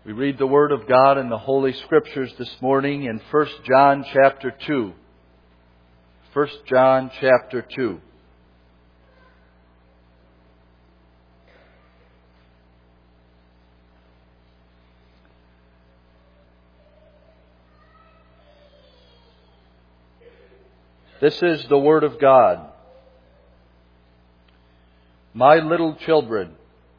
We read the Word of God in the Holy Scriptures this morning in 1 John chapter 2. 1 John chapter 2. This is the Word of God. My little children,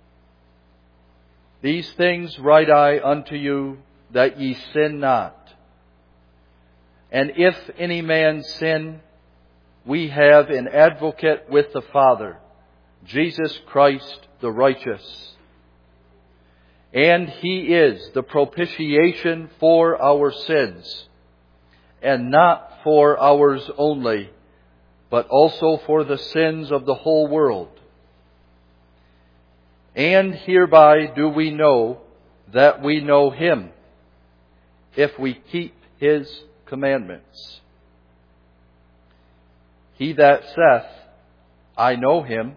these things write I unto you, that ye sin not. And if any man sin, we have an advocate with the Father, Jesus Christ the righteous. And He is the propitiation for our sins, and not for ours only, but also for the sins of the whole world. And hereby do we know that we know Him, if we keep His commandments. He that saith, I know Him,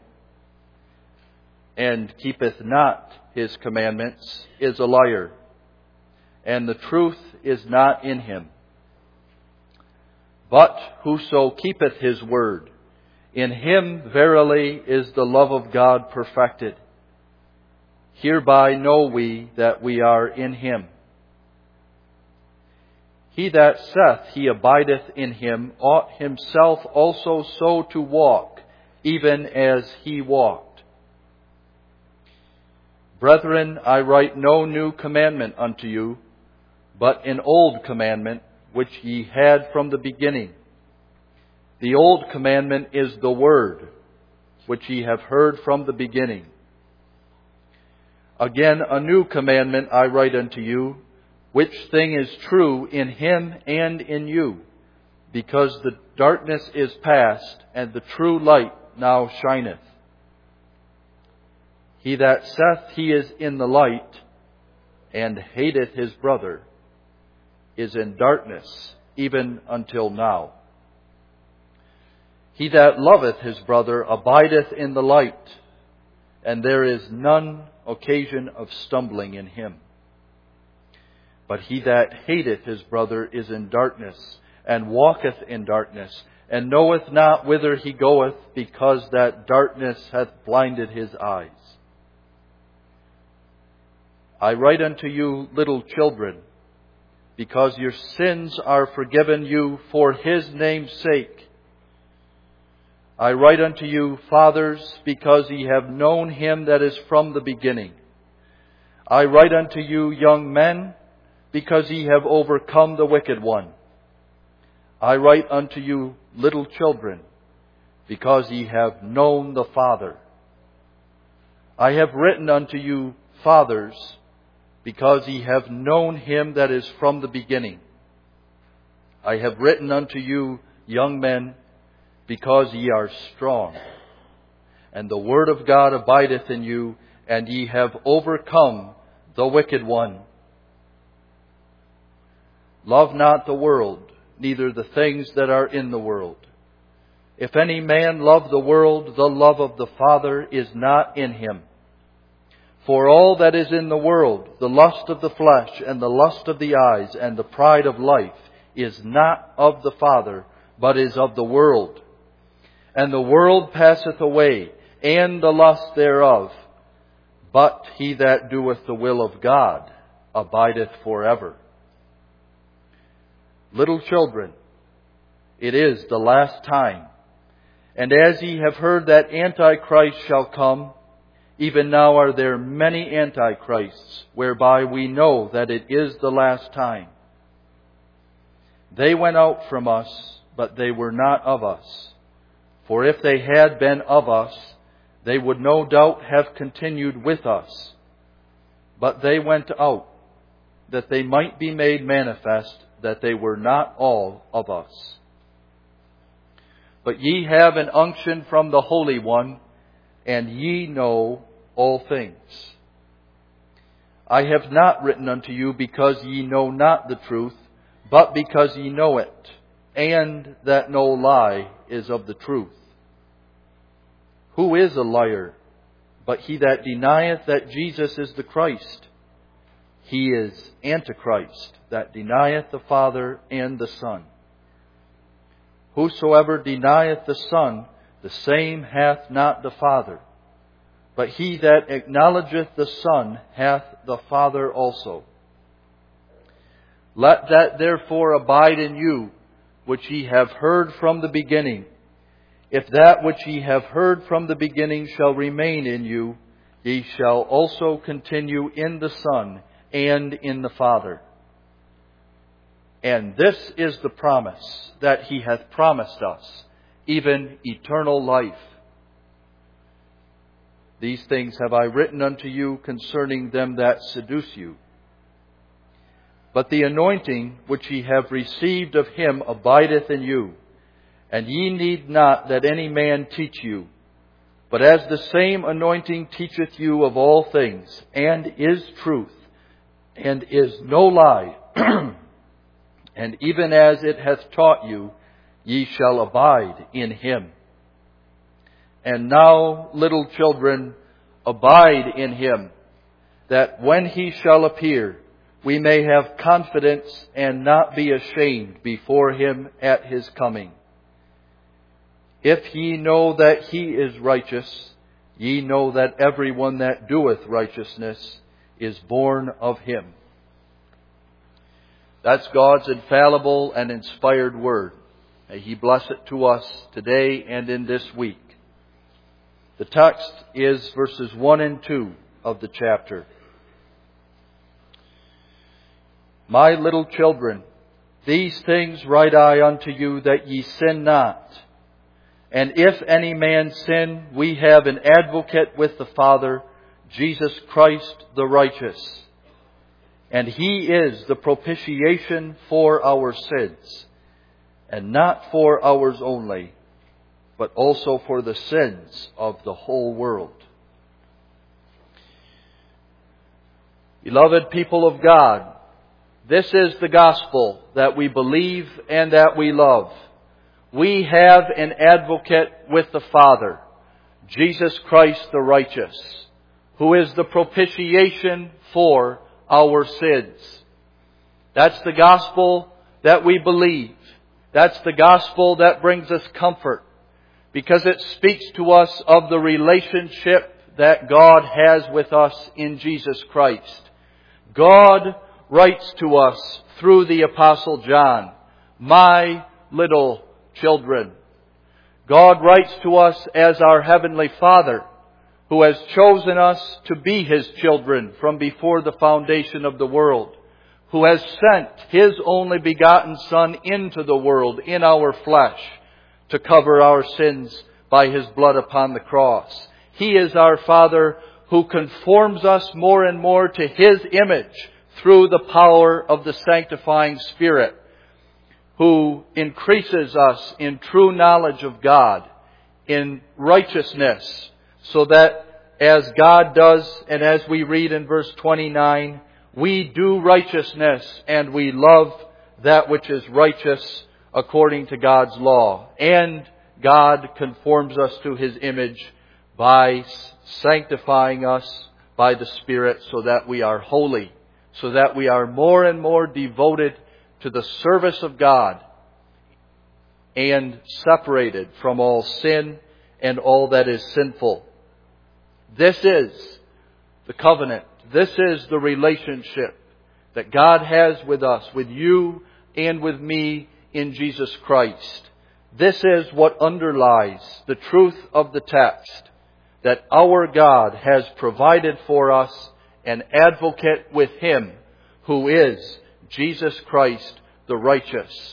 and keepeth not His commandments, is a liar, and the truth is not in him. But whoso keepeth His word, in him verily is the love of God perfected. Hereby know we that we are in Him. He that saith he abideth in Him ought himself also so to walk, even as He walked. Brethren, I write no new commandment unto you, but an old commandment, which ye had from the beginning. The old commandment is the word, which ye have heard from the beginning. Again, a new commandment I write unto you, which thing is true in Him and in you, because the darkness is past, and the true light now shineth. He that saith he is in the light, and hateth his brother, is in darkness, even until now. He that loveth his brother abideth in the light, and there is none occasion of stumbling in him. But he that hateth his brother is in darkness, and walketh in darkness, and knoweth not whither he goeth, because that darkness hath blinded his eyes. I write unto you, little children, because your sins are forgiven you for His name's sake. I write unto you, fathers, because ye have known Him that is from the beginning. I write unto you, young men, because ye have overcome the wicked one. I write unto you, little children, because ye have known the Father. I have written unto you, fathers, because ye have known Him that is from the beginning. I have written unto you, young men, because ye are strong, and the word of God abideth in you, and ye have overcome the wicked one. Love not the world, neither the things that are in the world. If any man love the world, the love of the Father is not in him. For all that is in the world, the lust of the flesh, and the lust of the eyes, and the pride of life, is not of the Father, but is of the world. And the world passeth away, and the lust thereof. But he that doeth the will of God abideth forever. Little children, it is the last time. And as ye have heard that Antichrist shall come, even now are there many antichrists, whereby we know that it is the last time. They went out from us, but they were not of us. For if they had been of us, they would no doubt have continued with us. But they went out, that they might be made manifest that they were not all of us. But ye have an unction from the Holy One, and ye know all things. I have not written unto you because ye know not the truth, but because ye know it, and that no lie is of the truth. Who is a liar, but he that denieth that Jesus is the Christ? he is Antichrist, that denieth the Father and the Son. Whosoever denieth the Son, the same hath not the Father. But he that acknowledgeth the Son hath the Father also. Let that therefore abide in you, which ye have heard from the beginning. If that which ye have heard from the beginning shall remain in you, ye shall also continue in the Son and in the Father. And this is the promise that he hath promised us, even eternal life. These things have I written unto you concerning them that seduce you. But the anointing which ye have received of him abideth in you, and ye need not that any man teach you. But as the same anointing teacheth you of all things, and is truth, and is no lie, and even as it hath taught you, ye shall abide in him. And now, little children, abide in him, that when he shall appear, we may have confidence and not be ashamed before him at his coming. If ye know that he is righteous, ye know that every one that doeth righteousness is born of him. That's God's infallible and inspired word. May he bless it to us today and in this week. The text is verses 1 and 2 of the chapter. My little children, these things write I unto you, that ye sin not. And if any man sin, we have an advocate with the Father, Jesus Christ the righteous. And he is the propitiation for our sins, and not for ours only, but also for the sins of the whole world. Beloved people of God, this is the gospel that we believe and that we love. We have an advocate with the Father, Jesus Christ the righteous, who is the propitiation for our sins. That's the gospel that we believe. That's the gospel that brings us comfort, because it speaks to us of the relationship that God has with us in Jesus Christ. God writes to us through the Apostle John, my little children. God writes to us as our Heavenly Father, who has chosen us to be His children from before the foundation of the world, who has sent His only begotten Son into the world in our flesh to cover our sins by His blood upon the cross. He is our Father who conforms us more and more to His image through the power of the sanctifying Spirit, who increases us in true knowledge of God, in righteousness, so that as God does, and as we read in verse 29, we do righteousness and we love that which is righteous according to God's law. And God conforms us to His image by sanctifying us by the Spirit, so that we are holy, so that we are more and more devoted to the service of God and separated from all sin and all that is sinful. This is the covenant. This is the relationship that God has with us, with you and with me in Jesus Christ. This is what underlies the truth of the text, that our God has provided for us an advocate with Him, who is Jesus Christ the righteous.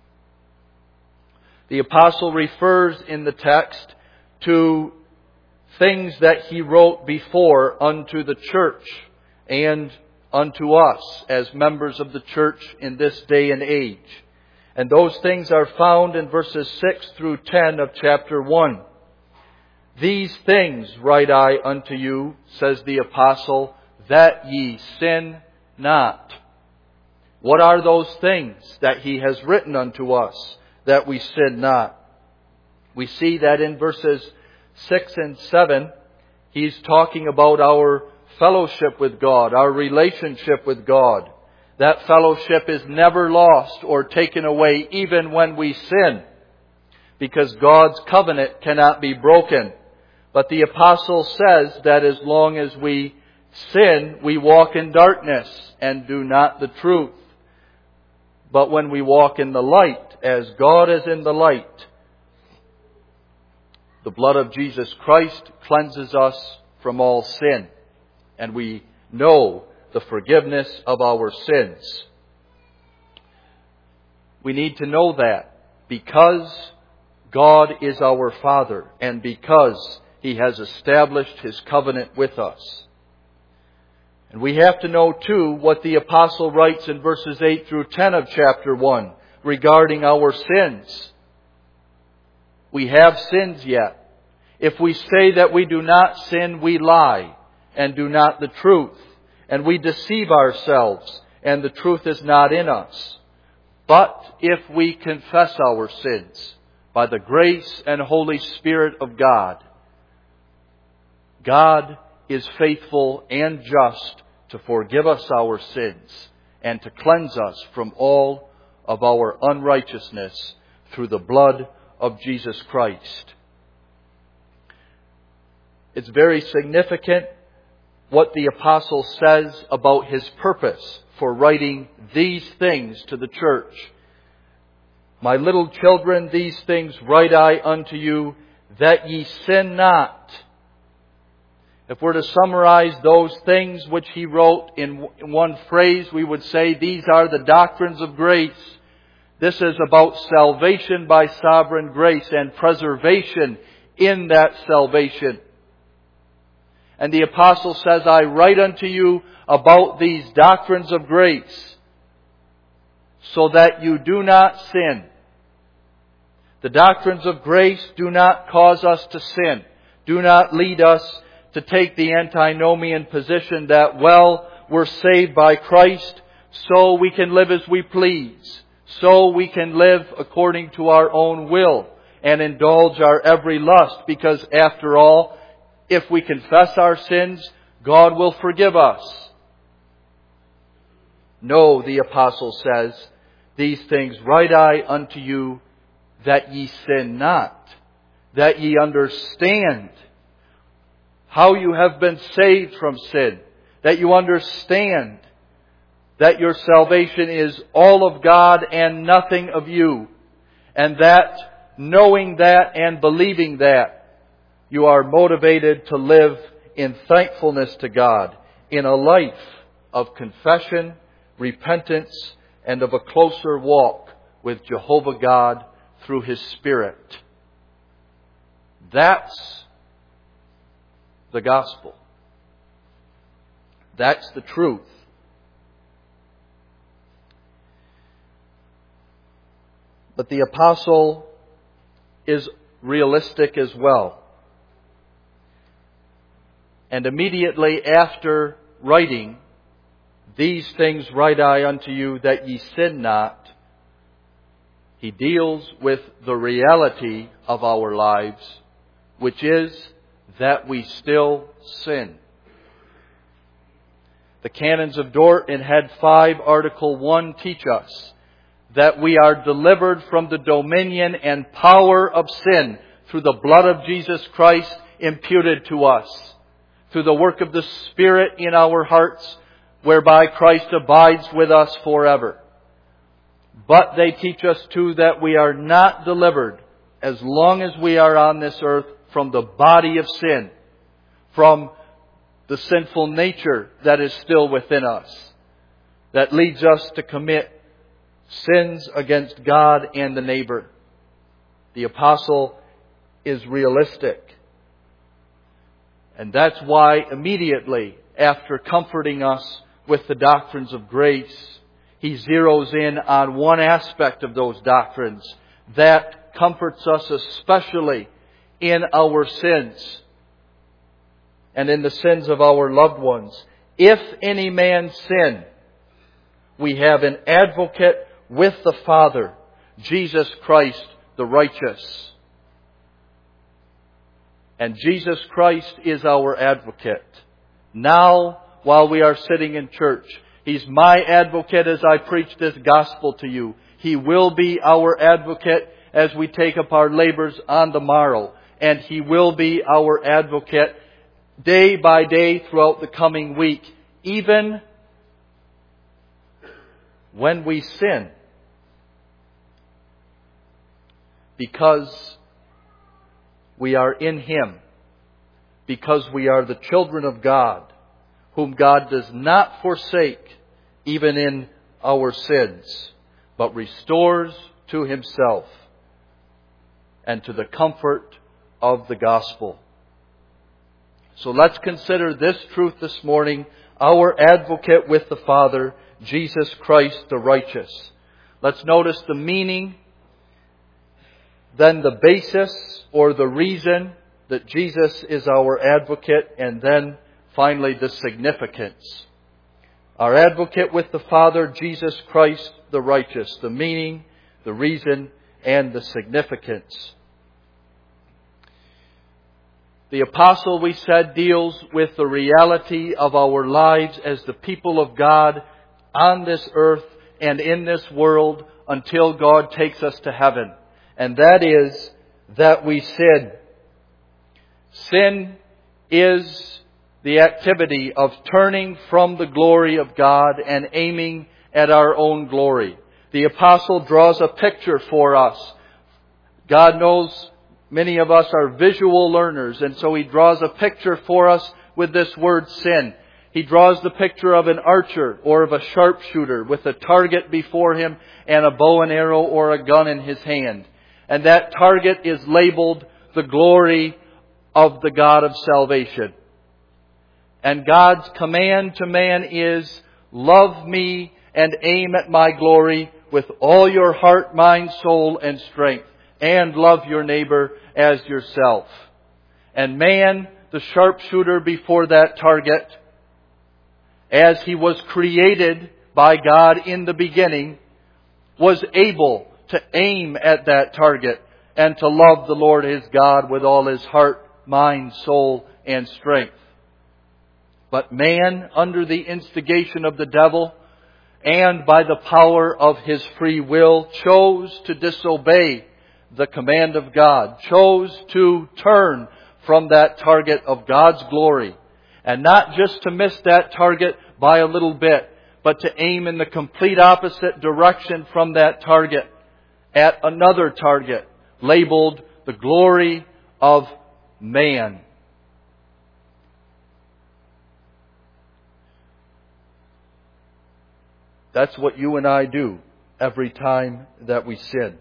The apostle refers in the text to things that he wrote before unto the church and unto us as members of the church in this day and age. And those things are found in verses 6 through 10 of chapter 1. These things write I unto you, says the apostle, that ye sin not. What are those things that he has written unto us, that we sin not? We see that in verses 6 and 7, he's talking about our fellowship with God, our relationship with God. That fellowship is never lost or taken away even when we sin, because God's covenant cannot be broken. But the apostle says that as long as we sin, we walk in darkness and do not the truth. But when we walk in the light, as God is in the light, the blood of Jesus Christ cleanses us from all sin, and we know the forgiveness of our sins. We need to know that because God is our Father and because He has established His covenant with us. And we have to know too what the apostle writes in verses 8 through 10 of chapter 1 regarding our sins. We have sins yet. If we say that we do not sin, we lie and do not the truth. And we deceive ourselves, and the truth is not in us. But if we confess our sins by the grace and Holy Spirit of God, God is faithful and just to forgive us our sins and to cleanse us from all of our unrighteousness through the blood of Jesus Christ. It's very significant what the apostle says about his purpose for writing these things to the church. My little children, these things write I unto you, that ye sin not. If we're to summarize those things which he wrote in one phrase, we would say these are the doctrines of grace. This is about salvation by sovereign grace and preservation in that salvation. And the apostle says, I write unto you about these doctrines of grace, so that you do not sin. The doctrines of grace do not cause us to sin. Do not lead us to take the antinomian position that, well, we're saved by Christ, so we can live as we please. So we can live according to our own will and indulge our every lust, because after all, if we confess our sins, God will forgive us. No, the apostle says, these things write I unto you, that ye sin not, that ye understand how you have been saved from sin, that you understand that your salvation is all of God and nothing of you, and that, knowing that and believing that, you are motivated to live in thankfulness to God, in a life of confession, repentance, and of a closer walk with Jehovah God through His Spirit. That's the gospel. That's the truth. But the apostle is realistic as well. And immediately after writing, these things write I unto you, that ye sin not, he deals with the reality of our lives, which is that we still sin. The Canons of Dort in Head 5, Article 1 teach us that we are delivered from the dominion and power of sin through the blood of Jesus Christ imputed to us, through the work of the Spirit in our hearts, whereby Christ abides with us forever. But they teach us too that we are not delivered, as long as we are on this earth, from the body of sin, from the sinful nature that is still within us, that leads us to commit sins against God and the neighbor. The apostle is realistic. And that's why immediately after comforting us with the doctrines of grace, he zeroes in on one aspect of those doctrines that comforts us especially in our sins and in the sins of our loved ones. If any man sin, we have an advocate with the Father, Jesus Christ the righteous. And Jesus Christ is our advocate, now while we are sitting in church. He's my advocate as I preach this gospel to you. He will be our advocate as we take up our labors on the morrow. And He will be our advocate day by day throughout the coming week, even when we sin. Because we are in Him. Because we are the children of God, whom God does not forsake even in our sins, but restores to Himself and to the comfort of the gospel. So let's consider this truth this morning, our advocate with the Father, Jesus Christ the righteous. Let's notice the meaning, then the basis or the reason that Jesus is our advocate, and then finally the significance. Our advocate with the Father, Jesus Christ the righteous. The meaning, the reason, and the significance. The apostle, we said, deals with the reality of our lives as the people of God on this earth and in this world until God takes us to heaven. And that is that we sin. Sin is the activity of turning from the glory of God and aiming at our own glory. The apostle draws a picture for us. God knows many of us are visual learners, and so he draws a picture for us with this word sin. He draws the picture of an archer or of a sharpshooter with a target before him and a bow and arrow or a gun in his hand. And that target is labeled the glory of the God of salvation. And God's command to man is, love me and aim at my glory with all your heart, mind, soul, and strength. And love your neighbor as yourself. And man, the sharpshooter before that target, as he was created by God in the beginning, was able to aim at that target and to love the Lord his God with all his heart, mind, soul, and strength. But man, under the instigation of the devil and by the power of his free will, chose to disobey the command of God, chose to turn from that target of God's glory, and not just to miss that target by a little bit, but to aim in the complete opposite direction from that target at another target labeled the glory of man. That's what you and I do every time that we sin.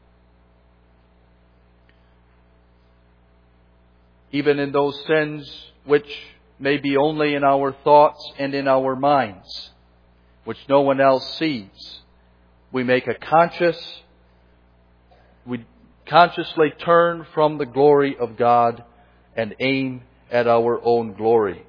Even in those sins which may be only in our thoughts and in our minds, which no one else sees, we consciously turn from the glory of God and aim at our own glory.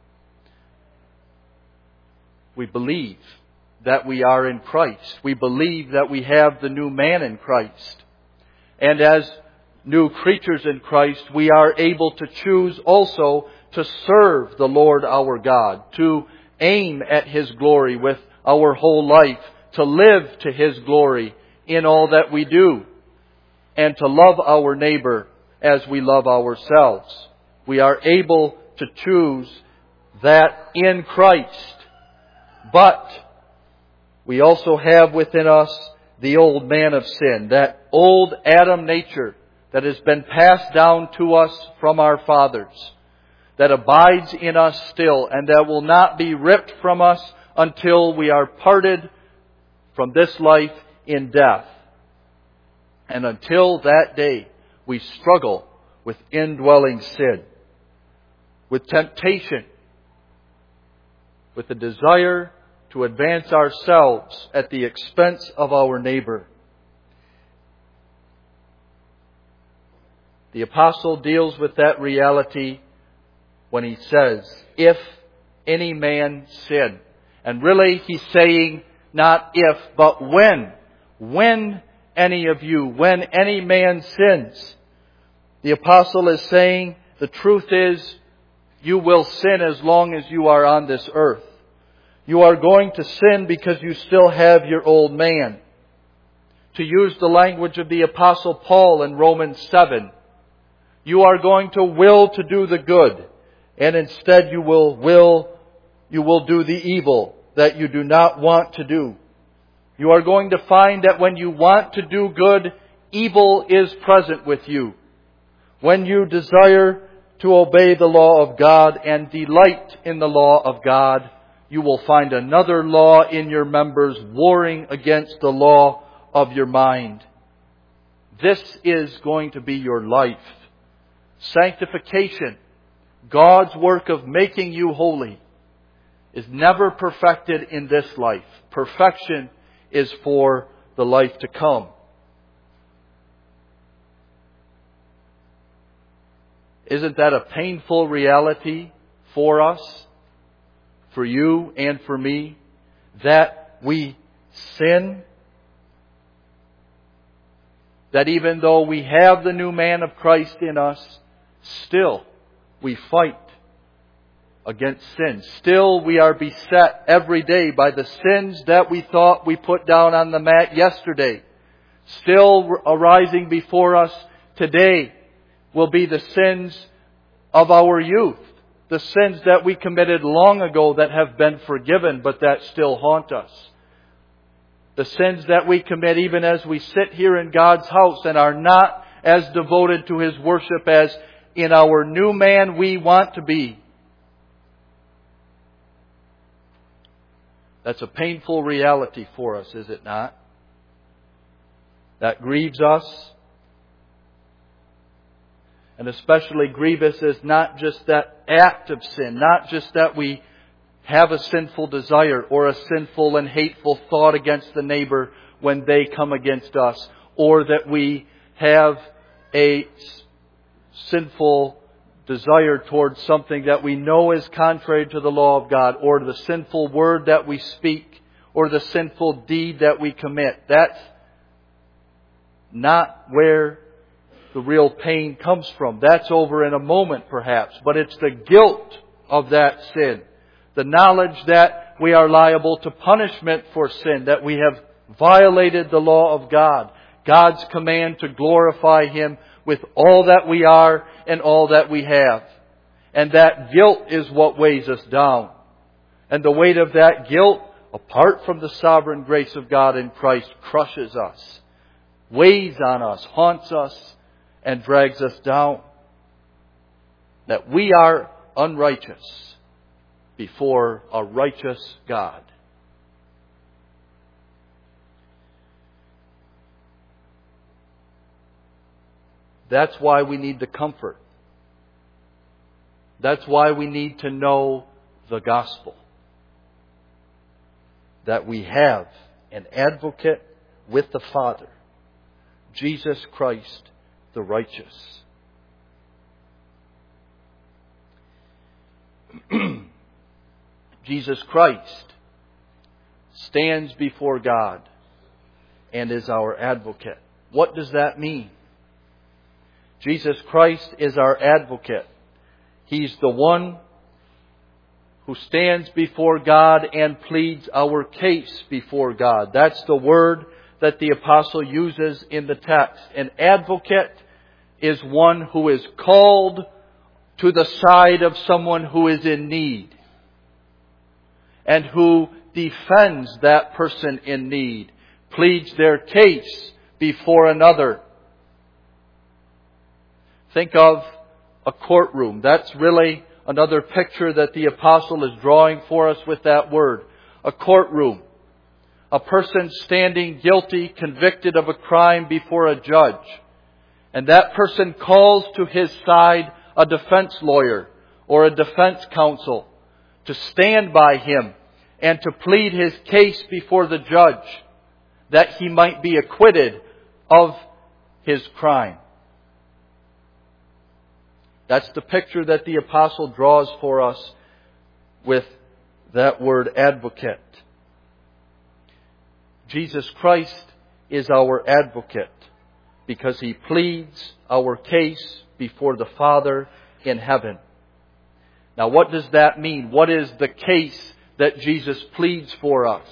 We believe that we are in Christ. We believe that we have the new man in Christ. And as new creatures in Christ, we are able to choose also to serve the Lord our God, to aim at His glory with our whole life, to live to His glory in all that we do, and to love our neighbor as we love ourselves. We are able to choose that in Christ. But we also have within us the old man of sin, that old Adam nature that has been passed down to us from our fathers, that abides in us still, and that will not be ripped from us until we are parted from this life in death. And until that day, we struggle with indwelling sin, with temptation, with the desire to advance ourselves at the expense of our neighbor. The apostle deals with that reality when he says, if any man sin. And really he's saying not if, but when. When any of you, when any man sins. The apostle is saying the truth is you will sin as long as you are on this earth. You are going to sin because you still have your old man. To use the language of the Apostle Paul in Romans 7, you are going to will to do the good, and instead you will do the evil that you do not want to do. You are going to find that when you want to do good, evil is present with you. When you desire to obey the law of God and delight in the law of God, you will find another law in your members warring against the law of your mind. This is going to be your life. Sanctification, God's work of making you holy, is never perfected in this life. Perfection is for the life to come. Isn't that a painful reality for us, for you and for me, that we sin? That even though we have the new man of Christ in us, still we fight against sin. Still we are beset every day by the sins that we thought we put down on the mat yesterday. Still arising before us today will be the sins of our youth. The sins that we committed long ago that have been forgiven but that still haunt us. The sins that we commit even as we sit here in God's house and are not as devoted to His worship as in our new man we want to be. That's a painful reality for us, is it not? That grieves us. And especially grievous is not just that act of sin, not just that we have a sinful desire or a sinful and hateful thought against the neighbor when they come against us, or that we have a sinful desire towards something that we know is contrary to the law of God, or the sinful word that we speak, or the sinful deed that we commit. That's not where the real pain comes from. That's over in a moment perhaps, but it's the guilt of that sin. The knowledge that we are liable to punishment for sin, that we have violated the law of God, God's command to glorify Him with all that we are and all that we have. And that guilt is what weighs us down. And the weight of that guilt, apart from the sovereign grace of God in Christ, crushes us, weighs on us, haunts us, and drags us down. That we are unrighteous before a righteous God. That's why we need the comfort. That's why we need to know the gospel. That we have an advocate with the Father, Jesus Christ the righteous. Jesus Christ stands before God and is our advocate. What does that mean? Jesus Christ is our advocate. He's the one who stands before God and pleads our case before God. That's the word that the apostle uses in the text. An advocate is one who is called to the side of someone who is in need, and who defends that person in need, pleads their case before another. Think of a courtroom. That's really another picture that the apostle is drawing for us with that word. A courtroom. A person standing guilty, convicted of a crime before a judge. And that person calls to his side a defense lawyer or a defense counsel to stand by him and to plead his case before the judge that he might be acquitted of his crime. That's the picture that the apostle draws for us with that word advocate. Jesus Christ is our advocate because He pleads our case before the Father in heaven. Now, what does that mean? What is the case that Jesus pleads for us?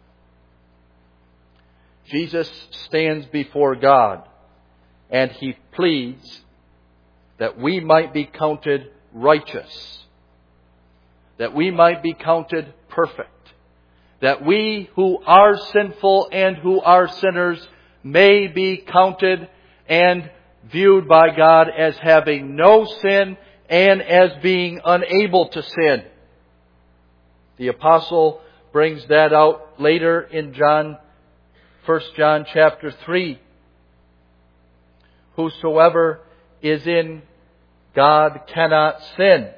Jesus stands before God, and He pleads that we might be counted righteous, that we might be counted perfect, that we who are sinful and who are sinners may be counted and viewed by God as having no sin and as being unable to sin. The apostle brings that out later in 1 John chapter 3. Whosoever is in God cannot sin.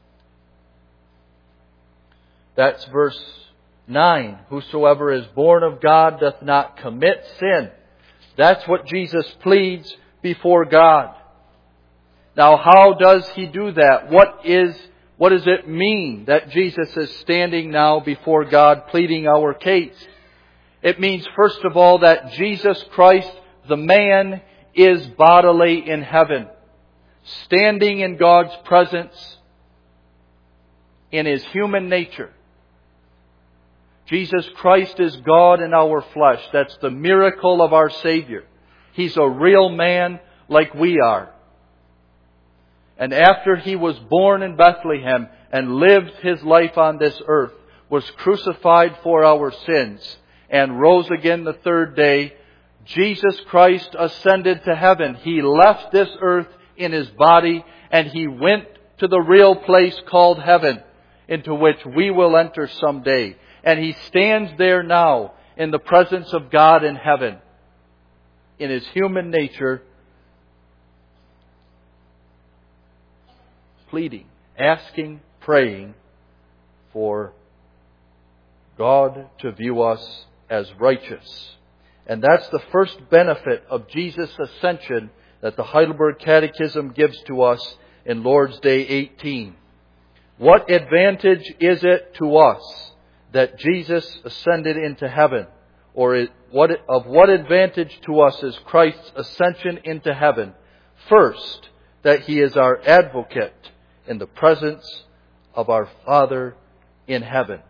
That's verse 9. Whosoever is born of God doth not commit sin. That's what Jesus pleads before God. Now, how does He do that? What does it mean that Jesus is standing now before God pleading our case? It means, first of all, that Jesus Christ, the man, is bodily in heaven, standing in God's presence in His human nature. Jesus Christ is God in our flesh. That's the miracle of our Savior. He's a real man like we are. And after He was born in Bethlehem and lived His life on this earth, was crucified for our sins, and rose again the third day, Jesus Christ ascended to heaven. He left this earth in His body, and He went to the real place called heaven, into which we will enter someday. And He stands there now in the presence of God in heaven, in His human nature, pleading, asking, praying for God to view us as righteous. And that's the first benefit of Jesus' ascension that the Heidelberg Catechism gives to us in Lord's Day 18. What advantage is it to us that Jesus ascended into heaven? Or of what advantage to us is Christ's ascension into heaven? First, that He is our advocate in the presence of our Father in heaven.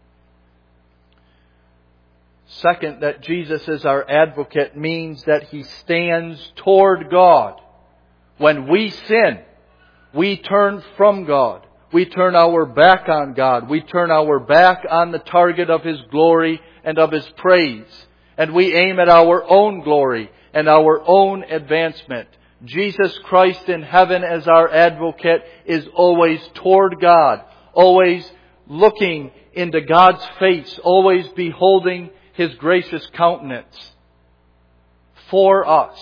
Second, that Jesus is our advocate means that He stands toward God. When we sin, we turn from God. We turn our back on God. We turn our back on the target of His glory and of His praise. And we aim at our own glory and our own advancement. Jesus Christ in heaven as our advocate is always toward God, always looking into God's face, always beholding His gracious countenance for us.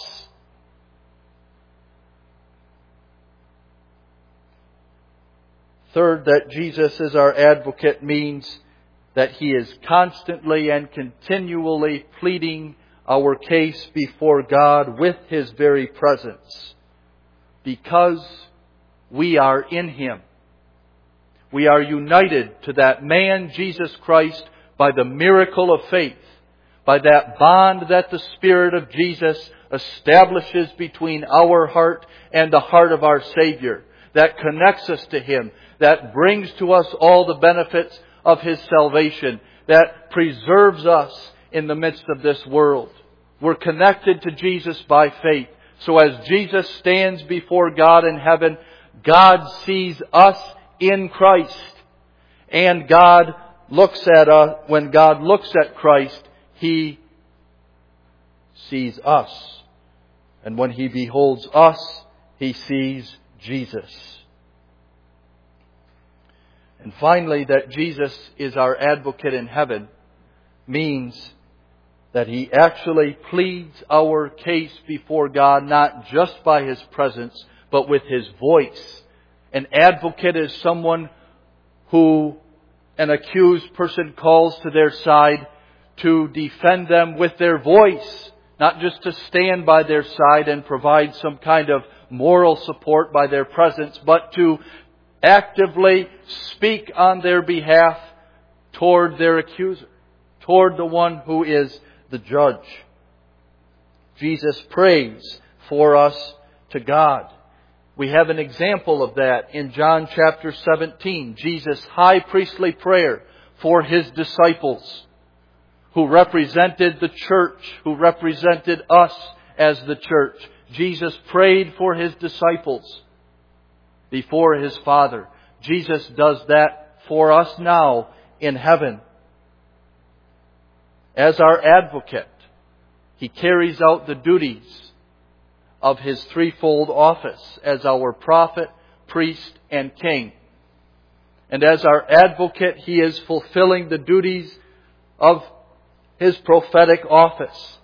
Third, that Jesus is our advocate means that He is constantly and continually pleading our case before God with His very presence, because we are in Him. We are united to that man, Jesus Christ, by the miracle of faith, by that bond that the Spirit of Jesus establishes between our heart and the heart of our Savior, that connects us to Him, that brings to us all the benefits of His salvation, that preserves us in the midst of this world. We're connected to Jesus by faith. So as Jesus stands before God in heaven, God sees us in Christ. And God looks at us, when God looks at Christ, He sees us. And when He beholds us, He sees Jesus. And finally, that Jesus is our advocate in heaven means that He actually pleads our case before God, not just by His presence, but with His voice. An advocate is someone who an accused person calls to their side to defend them with their voice, not just to stand by their side and provide some kind of moral support by their presence, but to actively speak on their behalf toward their accuser, toward the one who is the judge. Jesus prays for us to God. We have an example of that in John chapter 17, Jesus' high priestly prayer for His disciples, who represented the church, who represented us as the church. Jesus prayed for His disciples before His Father. Jesus does that for us now in heaven. As our advocate, He carries out the duties of His threefold office as our prophet, priest, and king. And as our advocate, He is fulfilling the duties of His prophetic office.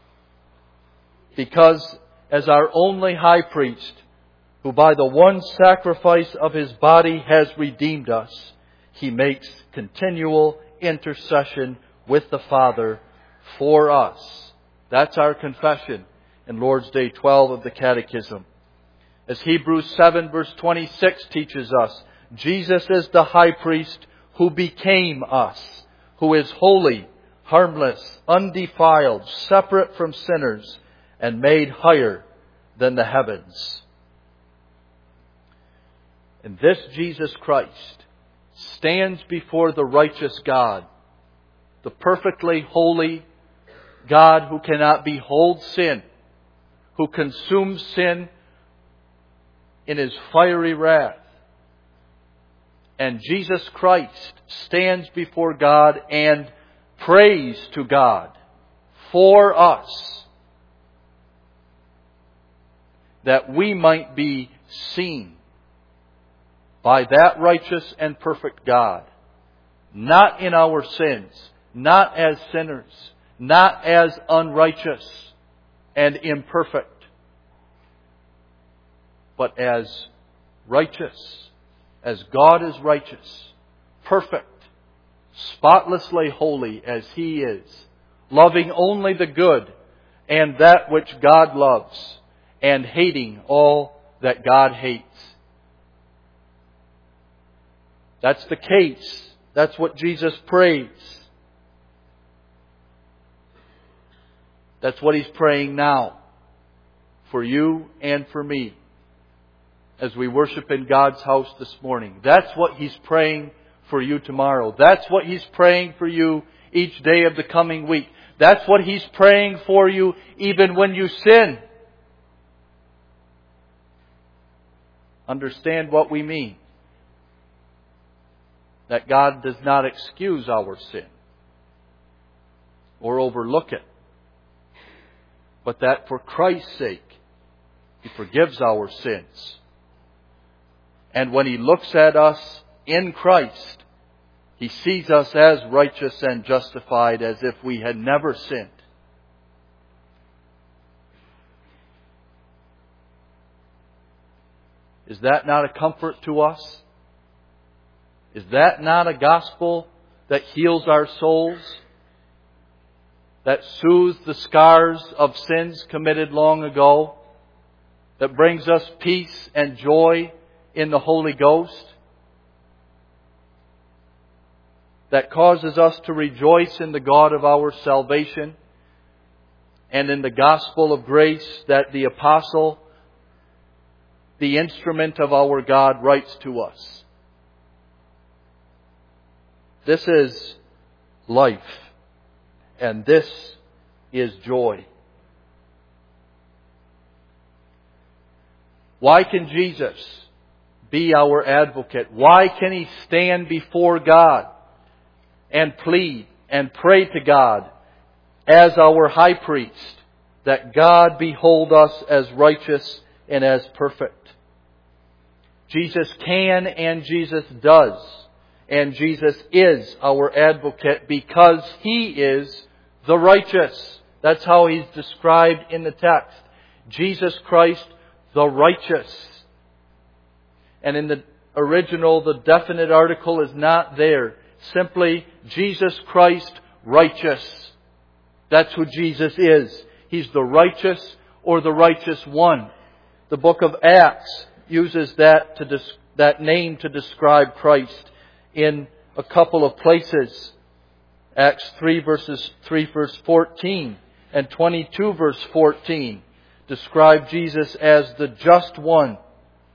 Because as our only high priest, who by the one sacrifice of His body has redeemed us, He makes continual intercession with the Father for us. That's our confession in Lord's Day 12 of the Catechism. As Hebrews 7 verse 26 teaches us, Jesus is the high priest who became us, who is holy, harmless, undefiled, separate from sinners, and made higher than the heavens. And this Jesus Christ stands before the righteous God, the perfectly holy God who cannot behold sin, who consumes sin in His fiery wrath. And Jesus Christ stands before God and prays to God for us, that we might be seen by that righteous and perfect God, not in our sins, not as sinners, not as unrighteous and imperfect, but as righteous, as God is righteous, perfect, spotlessly holy as He is, loving only the good and that which God loves, and hating all that God hates. That's the case. That's what Jesus prays. That's what He's praying now for you and for me as we worship in God's house this morning. That's what He's praying for you tomorrow. That's what He's praying for you each day of the coming week. That's what He's praying for you even when you sin. Understand what we mean. That God does not excuse our sin or overlook it, but that for Christ's sake, He forgives our sins. And when He looks at us in Christ, He sees us as righteous and justified as if we had never sinned. Is that not a comfort to us? Is that not a gospel that heals our souls? That soothes the scars of sins committed long ago? That brings us peace and joy in the Holy Ghost? That causes us to rejoice in the God of our salvation and in the gospel of grace that the apostle, the instrument of our God, writes to us. This is life, and this is joy. Why can Jesus be our advocate? Why can He stand before God and plead and pray to God as our high priest, that God behold us as righteous and as perfect? Jesus can and Jesus does. And Jesus is our advocate because He is the righteous. That's how He's described in the text. Jesus Christ, the righteous. And in the original, the definite article is not there. Simply, Jesus Christ, righteous. That's who Jesus is. He's the righteous or the righteous one. The book of Acts uses that name to describe Christ in a couple of places. Acts 3 verse 14 and 22 verse 14 describe Jesus as the just one,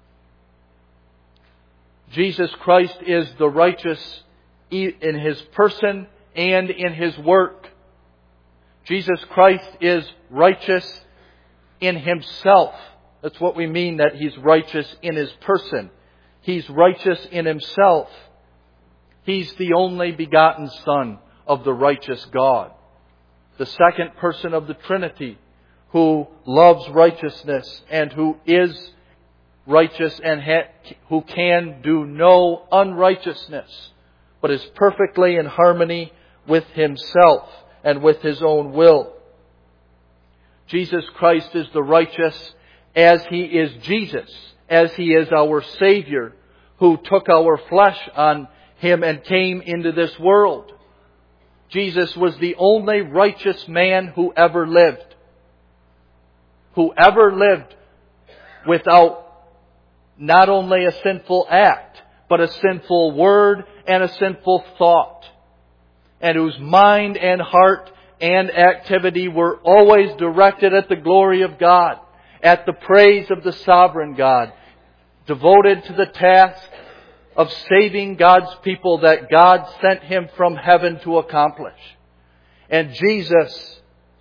Jesus Christ is the righteous in His person and in His work. Jesus Christ is righteous in Himself. That's what we mean that He's righteous in His person. He's righteous in Himself. He's the only begotten Son of the righteous God. The second person of the Trinity, who loves righteousness and who is righteous and who can do no unrighteousness, but is perfectly in harmony with Himself and with His own will. Jesus Christ is the righteous as He is Jesus, as He is our Savior, who took our flesh on Him and came into this world. Jesus was the only righteous man who ever lived. Who ever lived without not only a sinful act, but a sinful word and a sinful thought. And whose mind and heart and activity were always directed at the glory of God, at the praise of the sovereign God, devoted to the task of saving God's people that God sent Him from heaven to accomplish. And Jesus,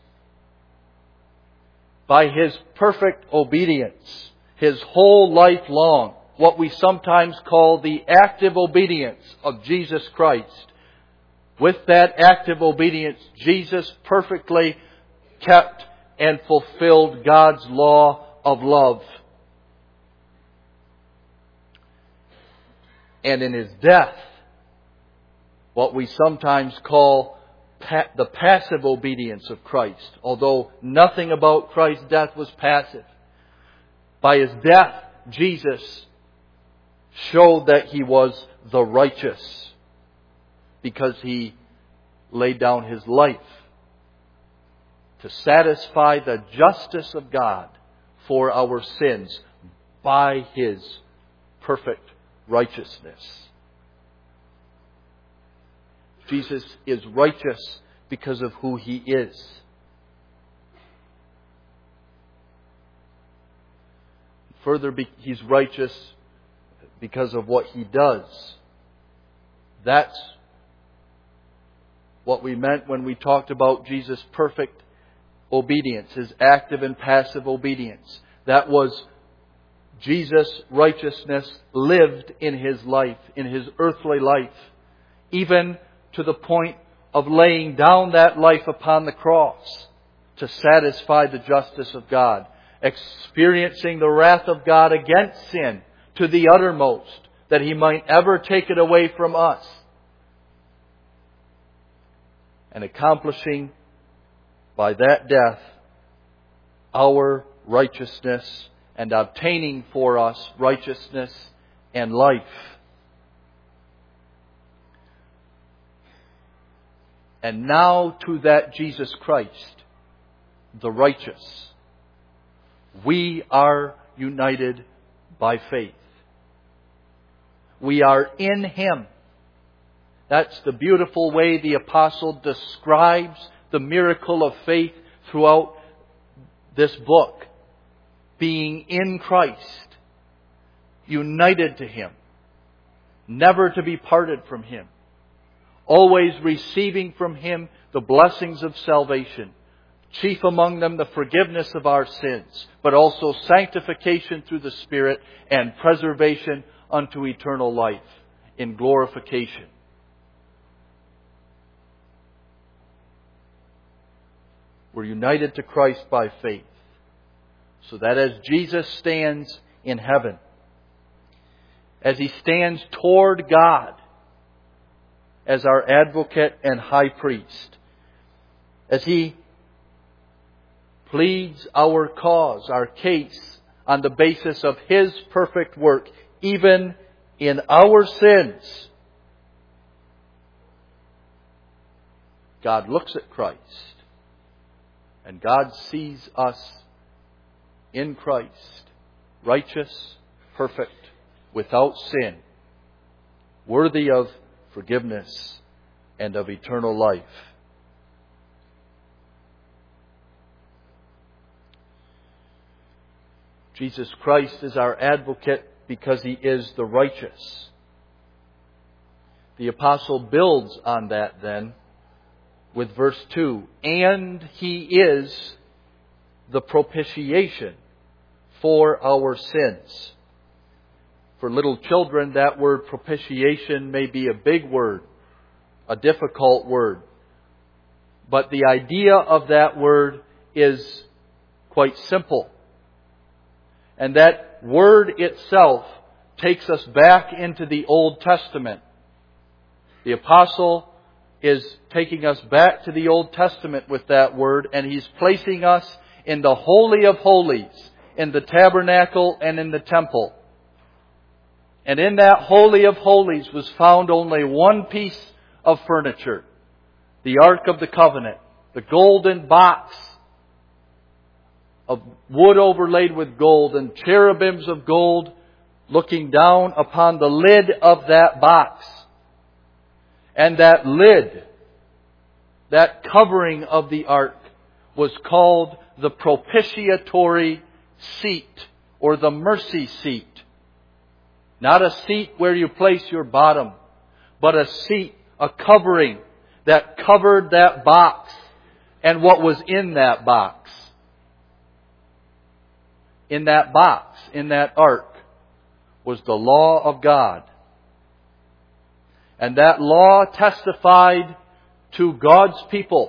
by His perfect obedience, His whole life long, what we sometimes call the active obedience of Jesus Christ, with that active obedience, Jesus perfectly kept and fulfilled God's law of love. And in His death, what we sometimes call the passive obedience of Christ, although nothing about Christ's death was passive. By His death, Jesus showed that He was the righteous, because He laid down His life to satisfy the justice of God for our sins by His perfect righteousness. Jesus is righteous because of who He is. Further, He's righteous because of what He does. That's what we meant when we talked about Jesus' perfect obedience, His active and passive obedience. That was Jesus' righteousness lived in His life, in His earthly life, even to the point of laying down that life upon the cross to satisfy the justice of God, experiencing the wrath of God against sin to the uttermost, that He might ever take it away from us, and accomplishing by that death our righteousness and obtaining for us righteousness and life. And now to that Jesus Christ, the righteous, we are united by faith. We are in Him. That's the beautiful way the apostle describes the miracle of faith throughout this book. Being in Christ, united to Him, never to be parted from Him, always receiving from Him the blessings of salvation, chief among them the forgiveness of our sins, but also sanctification through the Spirit and preservation unto eternal life in glorification. We're united to Christ by faith, so that as Jesus stands in heaven, as He stands toward God as our advocate and high priest, as He pleads our cause, our case, on the basis of His perfect work, even in our sins, God looks at Christ, and God sees us in Christ, righteous, perfect, without sin, worthy of forgiveness and of eternal life. Jesus Christ is our advocate because He is the righteous. The apostle builds on that then with verse 2. And He is the propitiation for our sins. For little children, that word propitiation may be a big word, a difficult word. But the idea of that word is quite simple. And that word itself takes us back into the Old Testament. The apostle is taking us back to the Old Testament with that word, and he's placing us in the Holy of Holies, in the tabernacle and in the temple. And in that Holy of Holies was found only one piece of furniture, the Ark of the Covenant, the golden box of wood overlaid with gold and cherubims of gold looking down upon the lid of that box. And that lid, that covering of the ark, was called the propitiatory seat or the mercy seat. Not a seat where you place your bottom, but a seat, a covering that covered that box and what was in that box. In that box, in that ark, was the law of God. And that law testified to God's people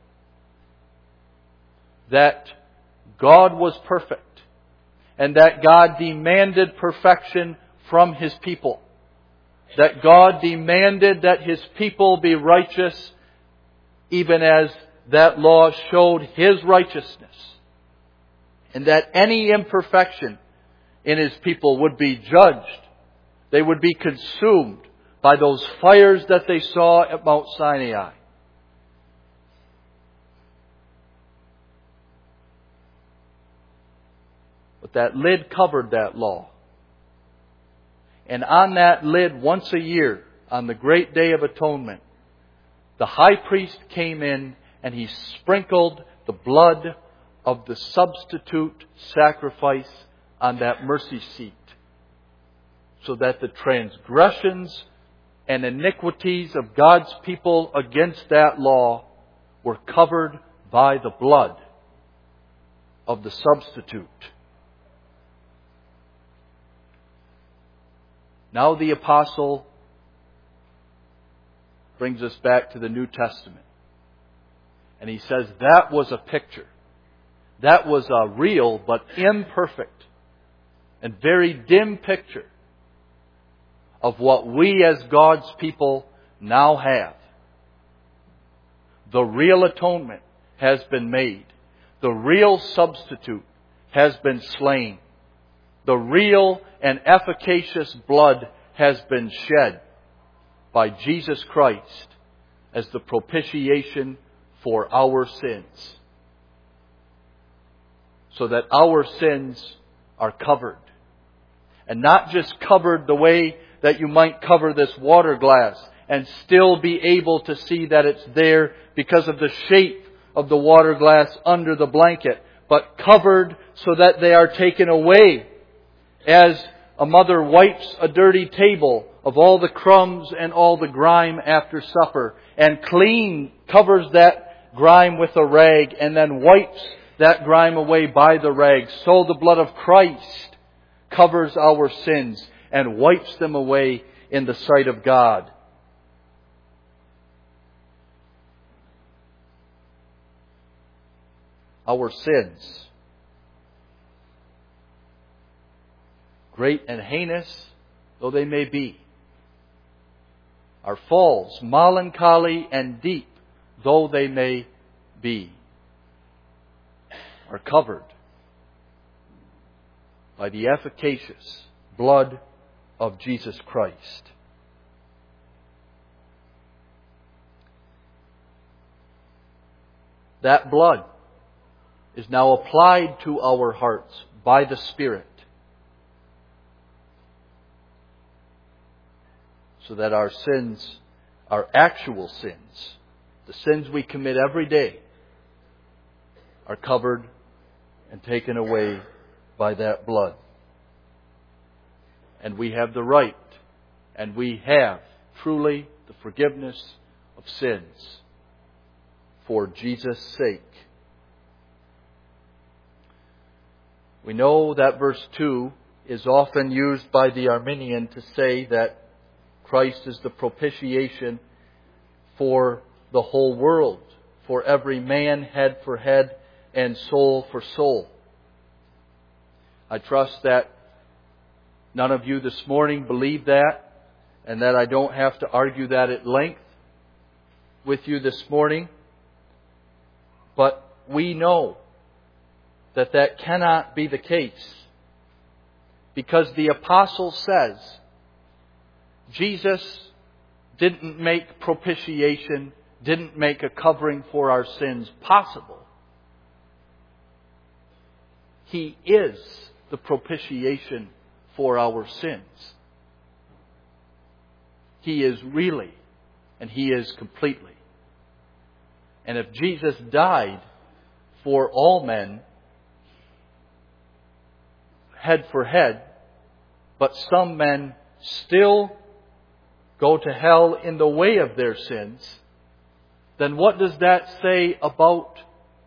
that God was perfect and that God demanded perfection from His people. That God demanded that His people be righteous even as that law showed His righteousness. And that any imperfection in His people would be judged. They would be consumed by those fires that they saw at Mount Sinai. But that lid covered that law. And on that lid, once a year, on the great day of atonement, the high priest came in and he sprinkled the blood of the substitute sacrifice on that mercy seat, so that the transgressions and iniquities of God's people against that law were covered by the blood of the substitute. Now the apostle brings us back to the New Testament. And he says that was a picture. That was a real but imperfect and very dim picture of what we as God's people now have. The real atonement has been made. The real substitute has been slain. The real and efficacious blood has been shed by Jesus Christ as the propitiation for our sins, so that our sins are covered. And not just covered the way that you might cover this water glass and still be able to see that it's there because of the shape of the water glass under the blanket, but covered so that they are taken away, as a mother wipes a dirty table of all the crumbs and all the grime after supper, and covers that grime with a rag, and then wipes that grime away by the rag. So the blood of Christ covers our sins and wipes them away in the sight of God. Our sins, great and heinous though they may be, our faults, melancholy and deep though they may be, are covered by the efficacious blood of Jesus Christ. That blood is now applied to our hearts by the Spirit, so that our sins, our actual sins, the sins we commit every day, are covered and taken away by that blood. And we have the right, and we have truly the forgiveness of sins for Jesus' sake. We know that verse 2 is often used by the Arminian to say that Christ is the propitiation for the whole world, for every man, head for head, and soul for soul. I trust that none of you this morning believe that, and that I don't have to argue that at length with you this morning. But we know that that cannot be the case, because the apostle says Jesus didn't make propitiation, didn't make a covering for our sins possible. He is the propitiation for our sins. He is really, and He is completely. And if Jesus died for all men, head for head, but some men still go to hell in the way of their sins, then what does that say about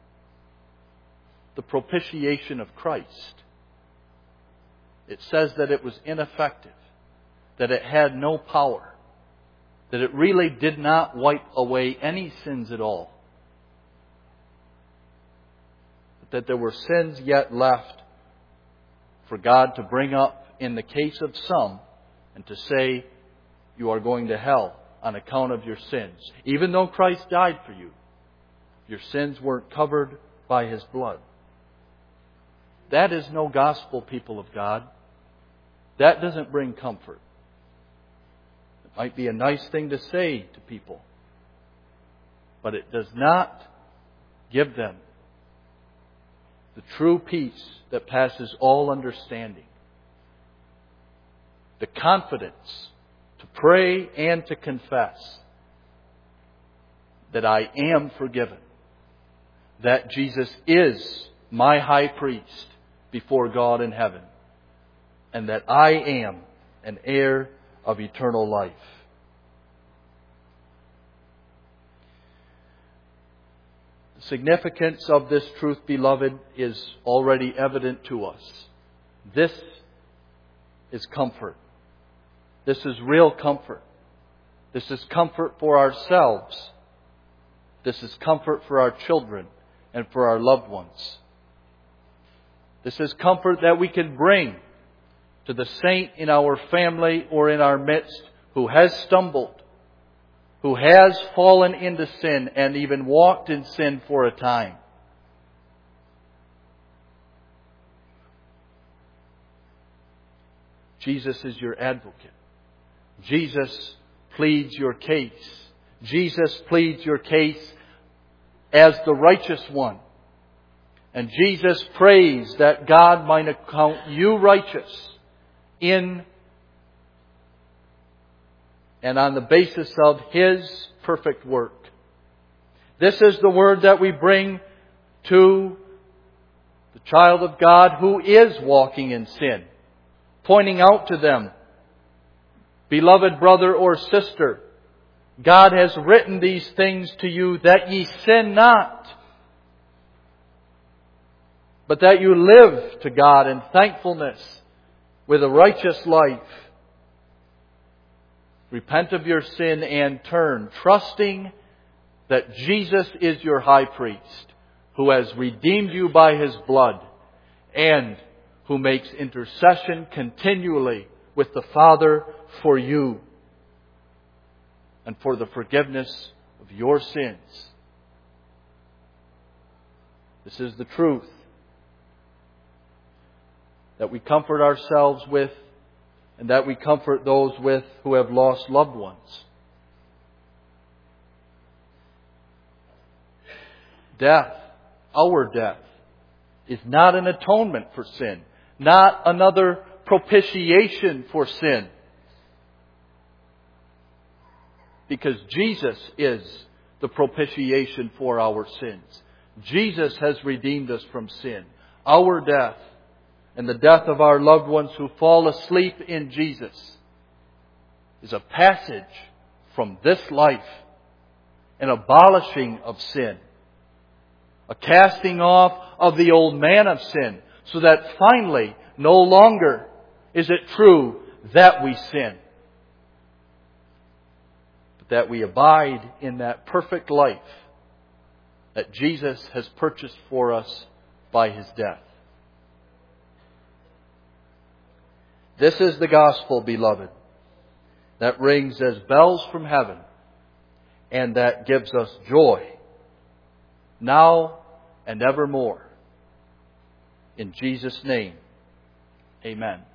the propitiation of Christ? It says that it was ineffective, that it had no power, that it really did not wipe away any sins at all, but that there were sins yet left for God to bring up in the case of some and to say, you are going to hell on account of your sins. Even though Christ died for you, your sins weren't covered by His blood. That is no gospel, people of God. That doesn't bring comfort. It might be a nice thing to say to people, but it does not give them the true peace that passes all understanding. The confidence to pray and to confess that I am forgiven, that Jesus is my high priest before God in heaven, and that I am an heir of eternal life. The significance of this truth, beloved, is already evident to us. This is comfort. This is real comfort. This is comfort for ourselves. This is comfort for our children and for our loved ones. This is comfort that we can bring to the saint in our family or in our midst who has stumbled, who has fallen into sin and even walked in sin for a time. Jesus is your advocate. Jesus pleads your case. Jesus pleads your case as the righteous one. And Jesus prays that God might account you righteous in and on the basis of His perfect work. This is the word that we bring to the child of God who is walking in sin, pointing out to them, beloved brother or sister, God has written these things to you that ye sin not, but that you live to God in thankfulness with a righteous life. Repent of your sin and turn, trusting that Jesus is your high priest, who has redeemed you by His blood, and who makes intercession continually with the Father for you and for the forgiveness of your sins. This is the truth that we comfort ourselves with and that we comfort those with who have lost loved ones. Death, our death, is not an atonement for sin, not another propitiation for sin. Because Jesus is the propitiation for our sins. Jesus has redeemed us from sin. Our death and the death of our loved ones who fall asleep in Jesus is a passage from this life, an abolishing of sin, a casting off of the old man of sin, so that finally no longer is it true that we sin, but that we abide in that perfect life that Jesus has purchased for us by His death. This is the gospel, beloved, that rings as bells from heaven and that gives us joy now and evermore. In Jesus' name, amen.